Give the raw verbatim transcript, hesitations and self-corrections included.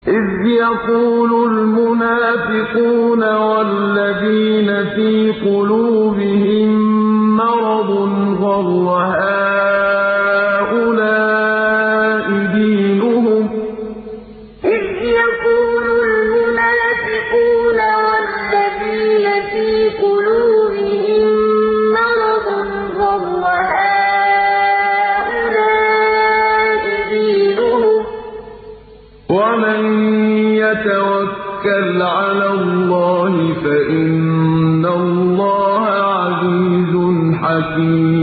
إِذْ يَقُولُ الْمُنَافِقُونَ وَالَّذِينَ فِي قُلُوبِهِم مَّرَضٌ غَرَّ هَٰؤُلَاءِ دِينُهُمْ ۗ وَمَن يَتَوَكَّلْ عَلَى اللَّهِ فَإِنَّ اللَّهَ عَزِيزٌ حَكِيمٌ